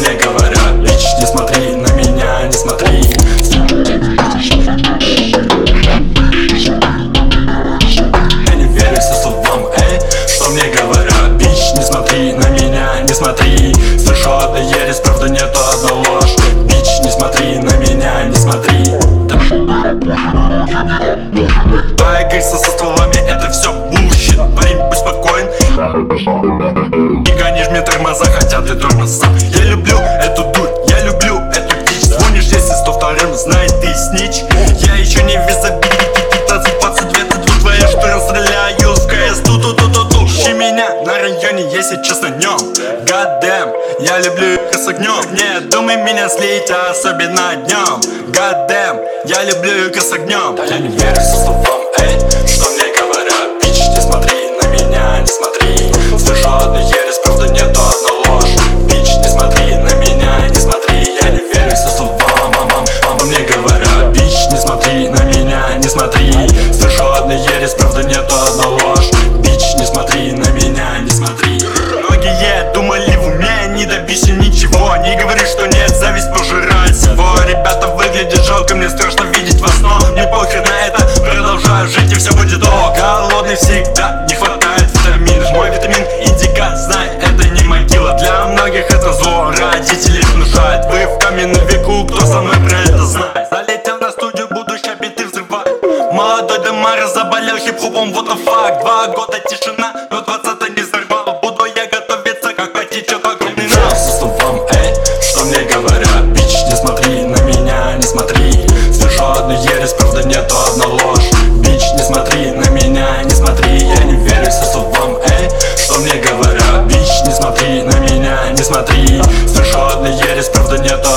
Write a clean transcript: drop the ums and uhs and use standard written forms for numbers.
мне говорят. Бич, не смотри на меня, не смотри. Я не верю всем словам, что мне говорят. Бич, не смотри на меня, не смотри. Слышу одна ересь, правда нету одна ложь. Бич, не смотри на меня, не смотри. Байкайся со словами, это все bullshit. Парень, будь спокоен. Не гонишь мне тормоза, хотя ты тормоза. Я люблю эту дурь, я люблю эту дичь. Звонишь, если 102-м, знай ты снич. Я еще не в визабилити, 15-22 твоя, что я стреляю в КС. Ту-ту-ту-ту-ту. Ищи меня на районе, я сейчас на нем. God damn, я люблю их с огнем. Не думай меня слить, а особенно днем. God damn, я люблю их с огнем. Да я не верю со словам, что мне говорят. Бич, не смотри на меня, не смотри. Слышу одну ересь, правда нету одна ложь. Бич, не смотри на меня, не смотри. Я не верю со словам, мне говорят. Бич, не смотри на меня, не смотри. Слышу одну ересь, правда нету одна ложь. Бич, не смотри на меня, не смотри. Многие думали в уме, не добейся ничего. Не говори, что нет, зависть пожирает всего. Ребята выглядят жалко, мне страшно видеть вас, но мне похер на это. Продолжаю жить и все будет ок. Голодный всегда, не хватает витаминов. Мой витамин индика, знай, это не могила. Для многих это зло, родители внушают. Вы в каменном веку, кто со мной про это знает. Залетел на студию, буду ща биты взрывать. Молодой Демара заболел хип-хопом, what the fuck. 2 года тишина, но 20-й не взорвал. Буду я готовиться, как потечет огромный нос. Со словам, что мне говорят. Бич, не смотри на меня, не смотри. Слышу одну ересь, правда нету одна ложь. Бич, не смотри на меня, не смотри. Я не верю со словам, что мне говорят. Бич, не смотри на меня, не смотри. Слышу одну ересь, правда нету